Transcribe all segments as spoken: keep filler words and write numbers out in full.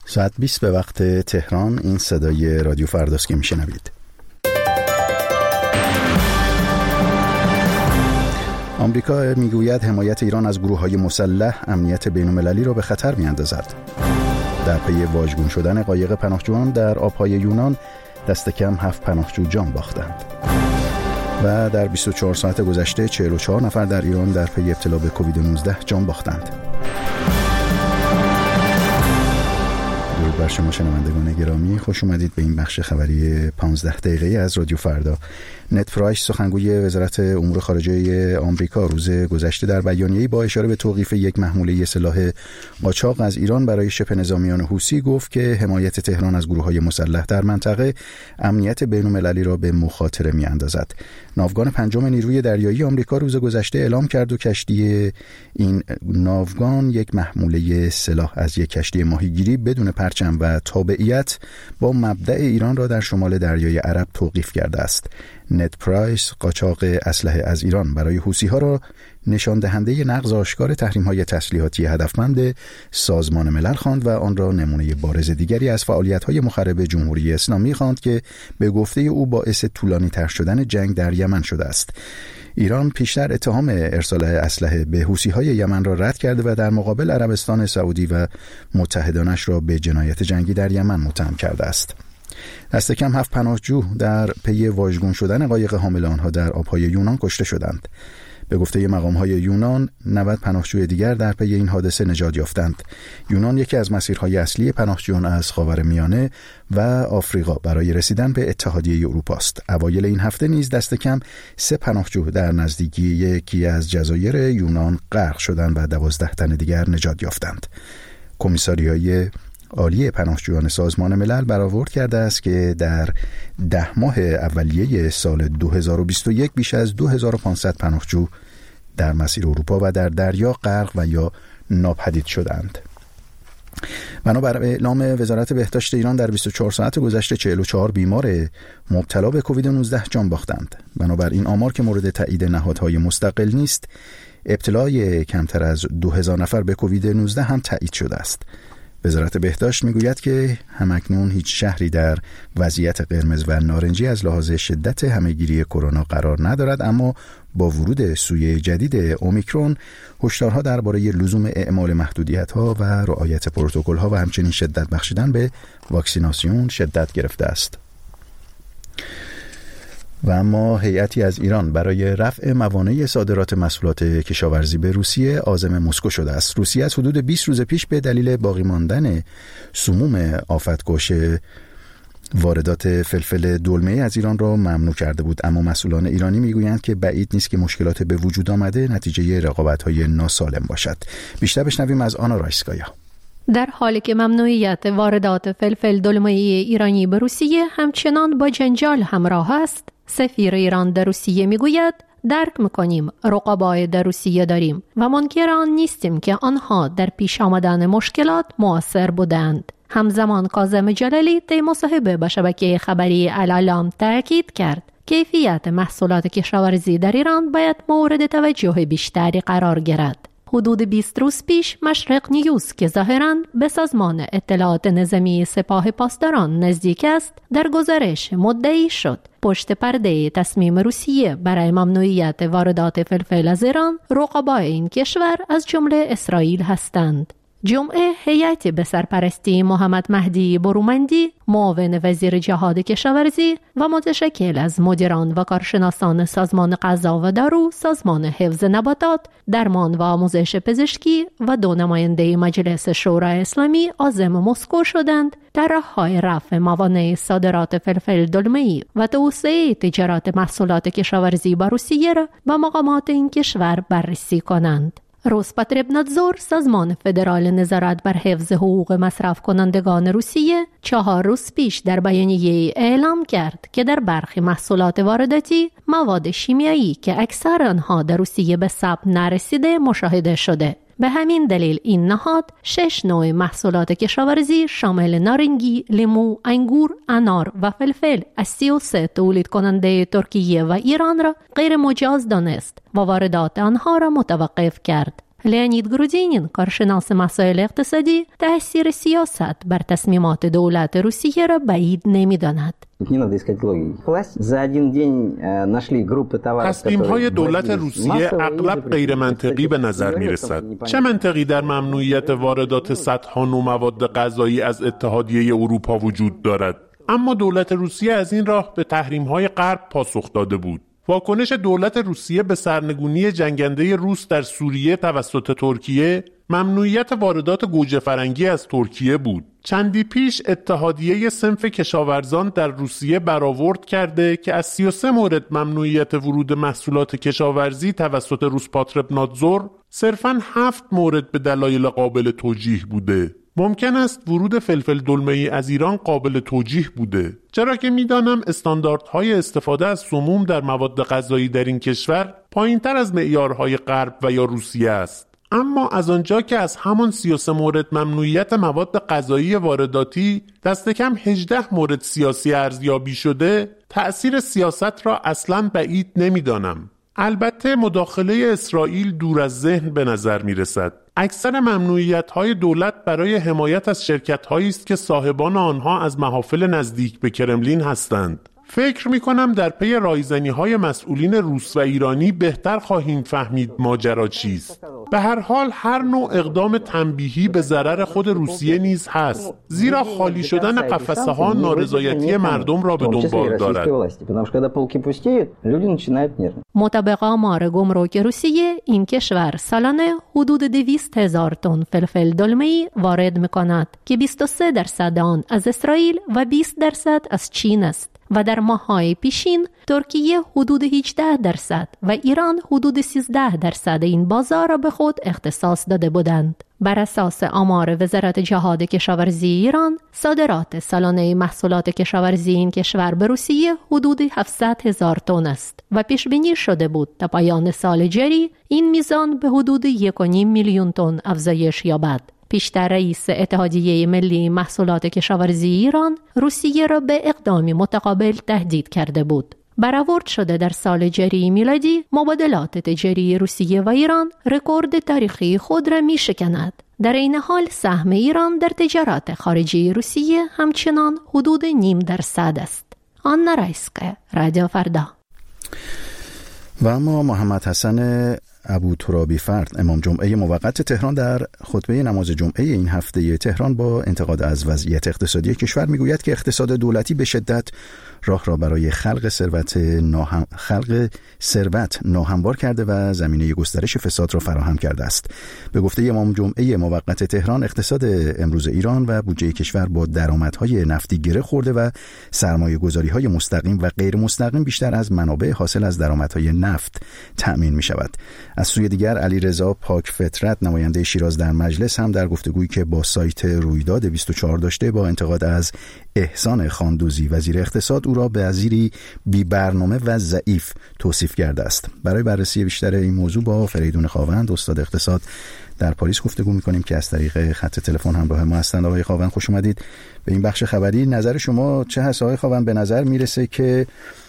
ساعت بیست به وقت تهران. این صدای رادیو فرداست که میشنوید. آمریکا میگوید حمایت ایران از گروه‌های مسلح امنیت بین‌المللی را به خطر می‌اندازد. در پی واژگون شدن قایق پناهجویان در آب‌های یونان دست کم هفت پناهجو جان باختند. و در بیست و چهار ساعت گذشته چهل و چهار نفر در ایران در پی ابتلا به کووید نوزده جان باختند. درود بر شما شنوندگان گرامی، خوش اومدید به این بخش خبری پانزده دقیقه‌ای از رادیو فردا. نت پرایس سخنگوی وزارت امور خارجه آمریکا روز گذشته در بیانیه‌ای با اشاره به توقیف یک محموله سلاح قاچاق از ایران برای شبه نظامیان حوثی گفت که حمایت تهران از گروه‌های مسلح در منطقه امنیت بین‌المللی را به مخاطره می‌اندازد. ناوگان پنجم نیروی دریایی آمریکا روز گذشته اعلام کرد و کشتی این ناوگان یک محموله سلاح از یک کشتی ماهیگیری بدون پرچم و تابعیت با مبدأ ایران را در شمال دریای عرب توقیف کرده است. نت پرایس قاچاق اسلحه از ایران برای حوثی‌ها را نشان دهنده نقض آشکار تحریم‌های تسلیحاتی هدفمند سازمان ملل خواند و آن را نمونه بارز دیگری از فعالیت‌های مخرب جمهوری اسلامی خواند که به گفته او باعث طولانی‌تر شدن جنگ در یمن شده است. ایران پیشتر اتهام ارسال اسلحه به حوثی‌های یمن را رد کرده و در مقابل عربستان سعودی و متحدانش را به جنایت جنگی در یمن متهم کرده است. دست کم هفت پناهجو در پی واژگون شدن قایق حامل آنها در آب‌های یونان کشته شدند. به گفته مقام‌های یونان، نود پناهجوی دیگر در پی این حادثه نجات یافتند. یونان یکی از مسیرهای اصلی پناهجویان از خاورمیانه و آفریقا برای رسیدن به اتحادیه اروپا است. اوایل این هفته نیز دست کم سه پناهجو در نزدیکی یکی از جزایر یونان غرق شدند و دوازده تن دیگر نجات یافتند. کمیساریای عالی پناهجویان سازمان ملل برآورد کرده است که در ده ماه اولیه سال دو هزار و بیست و یک بیش از دو هزار و پانصد پناهجو در مسیر اروپا و در دریا غرق و یا ناپدید شدند. بنابر اعلام وزارت بهداشت ایران در بیست و چهار ساعت گذشته چهل و چهار بیمار مبتلا به کووید نوزده جان باختند. بنابر این آمار که مورد تایید نهادهای مستقل نیست، ابتلای کمتر از دو هزار نفر به کووید نوزده هم تایید شده است. وزارت بهداشت میگوید که همکنون هیچ شهری در وضعیت قرمز و نارنجی از لحاظ شدت همهگیری کرونا قرار ندارد، اما با ورود سویه جدید اومیکرون هشدارها درباره لزوم اعمال محدودیت‌ها و رعایت پروتکل‌ها و همچنین شدت بخشیدن به واکسیناسیون شدت گرفته است. و اما هیئتی از ایران برای رفع موانع صادرات محصولات کشاورزی به روسیه عازم مسکو شده است. روسیه از حدود بیست روز پیش به دلیل باقی ماندن سموم آفتکش واردات فلفل دلمه از ایران را ممنوع کرده بود، اما مسئولان ایرانی میگویند که بعید نیست که مشکلات به وجود آمده نتیجه رقابت‌های ناسالم باشد. بیشتر بشنویم از آنا رایسکایا. در حالی که ممنوعیت واردات فلفل دلمه ایرانی به روسیه همچنان با جنجال همراه است، سفیر ایران در روسیه میگوید درک میکنیم رقبای در روسیه داریم و منکر آن نیستیم که آنها در پیش آمدن مشکلات مؤثر بودند. همزمان کاظم جلالی در مصاحبه با شبکه خبری الاعلام تاکید کرد کیفیت محصولات کشاورزی در ایران باید مورد توجه بیشتری قرار گیرد. حدود بیست روز پیش مشرق نیوز که ظاهراً به سازمان اطلاعات نظامی سپاه پاسداران نزدیک است، در گزارش مدعی شد پشت پرده تصمیم روسیه برای ممنوعیت واردات فلفل از ایران رقبای این کشور از جمله اسرائیل هستند. جمعه هیئتی به سرپرستی محمد مهدی برومندی، معاون وزیر جهاد کشاورزی و متشکل از مدیران و کارشناسان سازمان غذا و دارو، سازمان حفظ نباتات، درمان و آموزش پزشکی و دو نماینده مجلس شورای اسلامی عازم مسکو شدند تا راه‌های رفع موانع صادرات فلفل دلمه‌ای و توسعه تجارت محصولات کشاورزی با روسیه را با مقامات این کشور بررسی کنند. روسپاتربنادزور، سازمان فدرال نظارت بر حفظ حقوق مصرف کنندگان روسیه، چهار روز پیش در بیانیه اعلام کرد که در برخی محصولات وارداتی مواد شیمیایی که اکثر آنها در روسیه به ثبت نرسیده مشاهده شده. به همین دلیل این نهاد شش نوع محصولات کشاورزی شامل نارنگی، لیمو، انگور، انار و فلفل از سی و سه تولید کننده ترکیه و ایران را غیر مجاز دانست و واردات آنها را متوقف کرد. لئونید گرودینین، کارشناس مسائل اقتصادی، تأثیر سیاست بر تصمیمات دولت روسیه را بعید نمی‌داند. تصمیم‌های دولت روسیه اغلب غیر منطقی به نظر می‌رسد. چه منطقی در ممنوعیت واردات صدها نوع مواد غذایی از اتحادیه اروپا وجود دارد؟ اما دولت روسیه از این راه به تحریم‌های غرب پاسخ داده بود. واکنش دولت روسیه به سرنگونی جنگنده روس در سوریه توسط ترکیه ممنوعیت واردات گوجه فرنگی از ترکیه بود. چندی پیش اتحادیه صنف کشاورزان در روسیه برآورد کرده که از سی و سه مورد ممنوعیت ورود محصولات کشاورزی توسط روسپاتربنادزور صرفاً هفت مورد به دلایل قابل توجیه بوده. ممکن است ورود فلفل دلمه‌ای از ایران قابل توجیه بوده، چرا که می‌دانم استانداردهای استفاده از سموم در مواد غذایی در این کشور پایین‌تر از معیارهای غرب و یا روسیه است. اما از آنجا که از همان سی و سه مورد ممنوعیت مواد غذایی وارداتی دست کم هجده مورد سیاسی ارزیابی شده، تأثیر سیاست را اصلاً بعید نمی‌دانم. البته مداخله اسرائیل دور از ذهن به نظر می‌رسد. اکثر ممنوعیت‌های دولت برای حمایت از شرکت‌هایی است که صاحبان آنها از محافل نزدیک به کرملین هستند. فکر می‌کنم در پی رایزنی‌های مسئولین روس و ایرانی بهتر خواهیم فهمید ماجرا چیست. به هر حال هر نوع اقدام تنبیهی به ضرر خود روسیه نیز هست، زیرا خالی شدن قفسه‌ها نارضایتی مردم را به دنبال دارد. مطابق آمار گمرک روسیه، این کشور سالانه حدود دویست هزار تن فلفل دلمه‌ای وارد می‌کند که بیست و سه درصد آن از اسرائیل و بیست درصد از چین است و در ماه‌های پیشین ترکیه حدود هجده درصد و ایران حدود سیزده درصد این بازار را به خود اختصاص داده بودند. بر اساس آمار وزارت جهاد کشاورزی ایران، صادرات سالانه محصولات کشاورزی این کشور به روسیه حدود هفتصد هزار تن است و پیش بینی شده بود تا پایان سال جاری این میزان به حدود یک و نیم میلیون تن افزایش یابد. پیشتر رئیس اتحادیه ملی محصولات کشاورزی ایران روسیه را به اقدامی متقابل تهدید کرده بود. برآورد شده در سال جاری میلادی مبادلات تجاری روسیه و ایران رکورد تاریخی خود را میشکند. در این حال سهم ایران در تجارت خارجی روسیه همچنان حدود نیم درصد است. آنا رایسکا، رادیو فردا. و اما محمد حسن ابوترابی فرد، امام جمعه موقت تهران، در خطبه نماز جمعه این هفته تهران با انتقاد از وضعیت اقتصادی کشور میگوید که اقتصاد دولتی به شدت راه را برای خلق ثروت ناهم... خلق ثروت ناهموار کرده و زمینه گسترش فساد را فراهم کرده است. به گفته امام جمعه موقت تهران، اقتصاد امروز ایران و بودجه کشور با درآمدهای نفتی گره خورده و سرمایه‌گذاری‌های مستقیم و غیر مستقیم بیشتر از منابع حاصل از درآمدهای نفت تأمین می‌شود. از سوی دیگر علیرضا پاک فطرت، نماینده شیراز در مجلس، هم در گفتگویی که با سایت رویداد بیست و چهار داشته با انتقاد از احسان خاندوزی وزیر اقتصاد او را به وزیری بی برنامه و ضعیف توصیف کرده است. برای بررسی بیشتر این موضوع با فریدون خاوند، استاد اقتصاد در پاریس گفتگو می‌کنیم که از طریق خط تلفن همراه ما هستند. آقای خاوند خوش اومدید به این بخش خبری. نظر شما چه هست آقای خاوند؟ به نظر میرسه که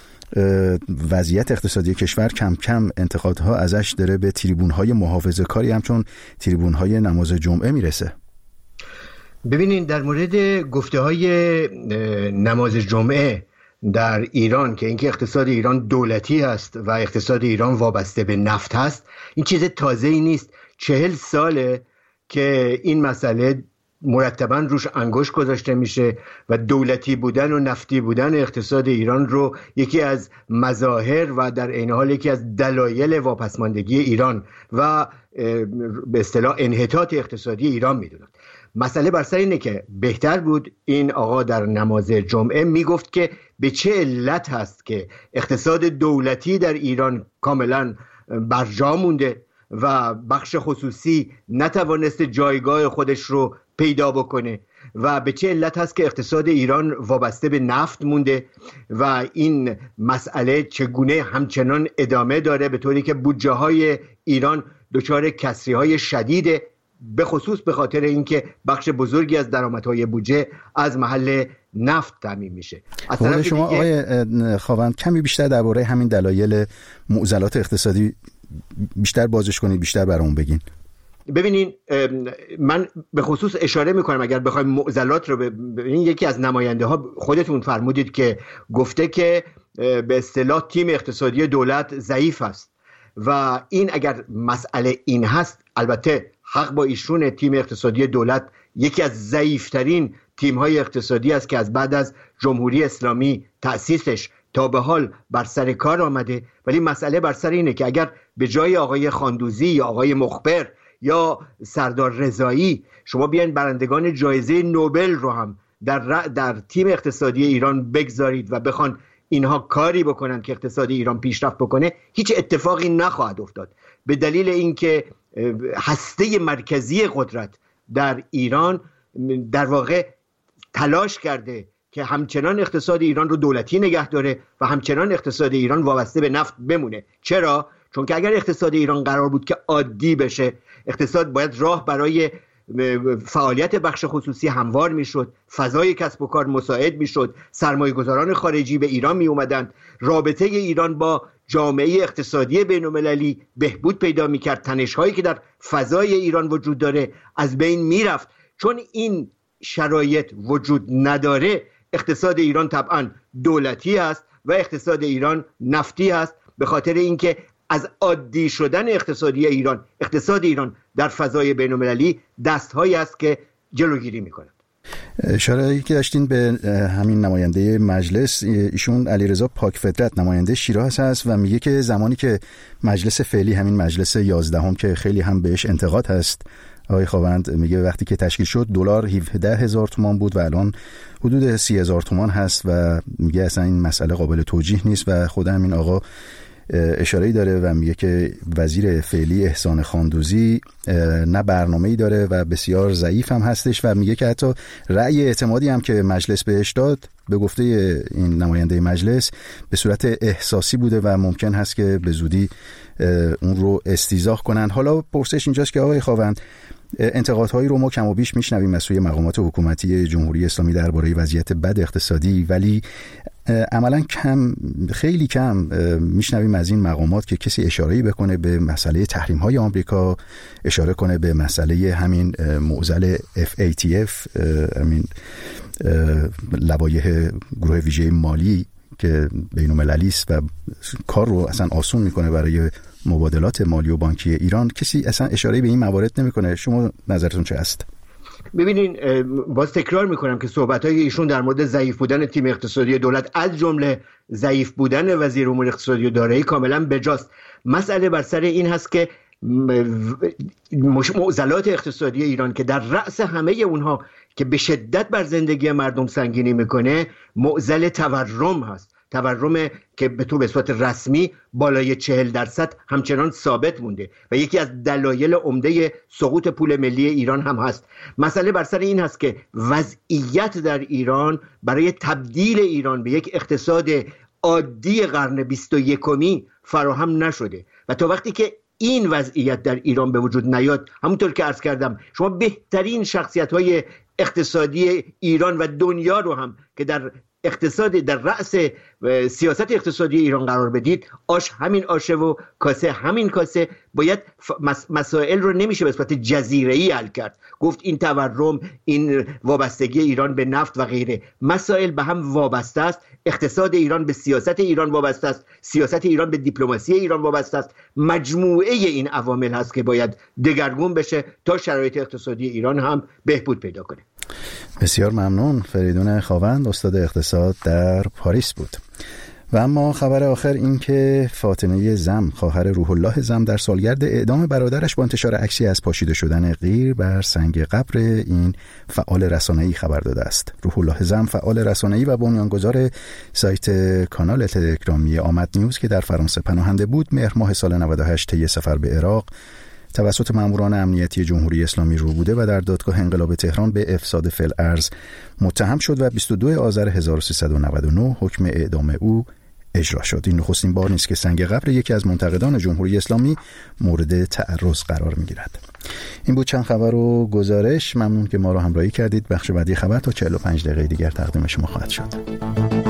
وضعیت اقتصادی کشور کم کم انتقادها ازش داره به تریبون‌های محافظه‌کاری همچون تریبون‌های نماز جمعه میرسه. ببینید، در مورد گفته‌های نماز جمعه در ایران که اینکه اقتصاد ایران دولتی است و اقتصاد ایران وابسته به نفت هست، این چیز تازه‌ای نیست. چهل ساله که این مسئله مرتباً روش انگشت گذاشته میشه و دولتی بودن و نفتی بودن اقتصاد ایران رو یکی از مظاهر و در عین حال یکی از دلایل واپسماندگی ایران و به اصطلاح انحطاط اقتصادی ایران میدونن. مسئله بر سر اینه که بهتر بود این آقا در نماز جمعه میگفت که به چه علت هست که اقتصاد دولتی در ایران کاملا برجا مونده و بخش خصوصی نتوانسته جایگاه خودش رو پیدا بکنه و به چه علت هست که اقتصاد ایران وابسته به نفت مونده و این مسئله چگونه همچنان ادامه داره، به طوری که بودجه های ایران دچار کسری های شدیده، به خصوص به خاطر اینکه بخش بزرگی از درآمدهای بودجه از محل نفت تامین میشه. از طرف شما آقای خاوند کمی بیشتر درباره همین دلایل معضلات اقتصادی بیشتر بازش کنید، بیشتر برامون بگین. ببینین من به خصوص اشاره میکنم اگر بخوایم معضلات رو ببینین، یکی از نماینده ها خودتون فرمودید که گفته که به اصطلاح تیم اقتصادی دولت ضعیف است و این اگر مسئله این هست، البته حق با ایشون، تیم اقتصادی دولت یکی از ضعیفترین تیم‌های اقتصادی است که از بعد از جمهوری اسلامی تأسیسش تا به حال بر سر کار آمده. ولی مسئله بر سر اینه که اگر به جای آقای خاندوزی یا آقای مخبر یا سردار رضایی شما بیاین برندگان جایزه نوبل رو هم در در تیم اقتصادی ایران بگذارید و بخوان اینها کاری بکنن که اقتصاد ایران پیشرفت بکنه، هیچ اتفاقی نخواهد افتاد، به دلیل اینکه هسته مرکزی قدرت در ایران در واقع تلاش کرده که همچنان اقتصاد ایران رو دولتی نگه داره و همچنان اقتصاد ایران وابسته به نفت بمونه. چرا؟ چون که اگر اقتصاد ایران قرار بود که عادی بشه، اقتصاد باید راه برای فعالیت بخش خصوصی هموار میشد، فضای کسب و کار مساعد میشد، سرمایه گذاران خارجی به ایران می اومدند، رابطه ایران با جامعه اقتصادی بین المللی بهبود پیدا میکرد، تنش‌هایی که در فضای ایران وجود داره از بین میرفت. چون این شرایط وجود نداره، اقتصاد ایران طبعا دولتی است و اقتصاد ایران نفتی است، به خاطر اینکه از عادی شدن اقتصادی ایران، اقتصاد ایران در فضای بین المللی دستهایی است که جلوگیری میکنند. اشاره که داشتین به همین نماینده مجلس، ایشون علیرضا پاکفطرت نماینده شیراز هست و میگه که زمانی که مجلس فعلی، همین مجلس یازدهم که خیلی هم بهش انتقاد هست، آقای خاوند میگه وقتی که تشکیل شد دلار هفده هزار تومان بود و الان حدود سی هزار تومان هست و میگه اصلا این مسئله قابل توجیه نیست و خود همین آقا اشاره‌ای داره و میگه که وزیر فعلی احسان خاندوزی نه برنامه‌ای داره و بسیار ضعیف هم هستش و میگه که حتی رأی اعتمادی هم که مجلس بهش داد به گفته این نماینده مجلس به صورت احساسی بوده و ممکن هست که به زودی اون رو استیضاح کنن. حالا پرسش اینجاست که آقای خاوند، انتقادهایی رو ما کم و بیش میشنویم از سوی مقامات حکومتی جمهوری اسلامی درباره وضعیت بد اقتصادی، ولی عملا کم، خیلی کم میشنویم از این مقامات که کسی اشاره‌ای بکنه به مسئله تحریم‌های آمریکا، اشاره کنه به مسئله همین معضل اف ای تی اف، همین لوایح گروه ویژه مالی که بین‌المللی است و کار رو اصلا آسون میکنه برای مبادلات مالی و بانکی ایران. کسی اصلا اشاره به این موارد نمیکنه. شما نظرتون چه است؟ ببینین، باز تکرار میکنم که صحبت‌های ایشون در مورد ضعیف بودن تیم اقتصادی دولت از جمله ضعیف بودن وزیر امور اقتصادی و دارایی کاملا بجاست. مسئله بر سر این هست که معضلات اقتصادی ایران که در رأس همه اونها که به شدت بر زندگی مردم سنگینی میکنه، معضل تورم هست. تورم که به تو به صورت رسمی بالای چهل درصد همچنان ثابت مونده و یکی از دلایل عمده سقوط پول ملی ایران هم هست. مسئله بر سر این هست که وضعیت در ایران برای تبدیل ایران به یک اقتصاد عادی قرن بیست و یکمی فراهم نشده و تا وقتی که این وضعیت در ایران به وجود نیاد، همونطور که عرض کردم، شما بهترین شخصیت‌های اقتصادی ایران و دنیا رو هم که در اقتصاد در رأس سیاست اقتصادی ایران قرار بدید، آش همین آشه و کاسه همین کاسه، باید مسائل رو نمیشه به صورت جزیره‌ای حل کرد. گفت این تورم، این وابستگی ایران به نفت و غیره، مسائل به هم وابسته است. اقتصاد ایران به سیاست ایران وابسته است، سیاست ایران به دیپلماسی ایران وابسته است. مجموعه این عوامل هست که باید دگرگون بشه تا شرایط اقتصادی ایران هم بهبود پیدا کنه. بسیار ممنون. فریدون خاوند، استاد اقتصاد در پاریس بود. و اما خبر آخر این که فاطمه زم، خواهر روح الله زم، در سالگرد اعدام برادرش با انتشار عکسی از پاشیده شدن قیر بر سنگ قبر این فعال رسانه‌ای خبر داده است. روح الله زم، فعال رسانه‌ای و بنیانگذار سایت کانال تلگرامی آمد نیوز که در فرانسه پناهنده بود، مهر ماه سال نود و هشت طی سفر به عراق توسط ماموران امنیتی جمهوری اسلامی رو بوده و در دادگاه انقلاب تهران به افساد فی‌الارض متهم شد و بیست و دوم آذر هزار و سیصد و نود و نه حکم اعدام او اجرا شد. این نخستین بار نیست که سنگ قبر یکی از منتقدان جمهوری اسلامی مورد تعرض قرار می‌گیرد. این بود چند خبر و گزارش. ممنون که ما را همراهی کردید. بخش بعدی خبر تا چهل و پنج دقیقه دیگر تقدیم شما خواهد شد.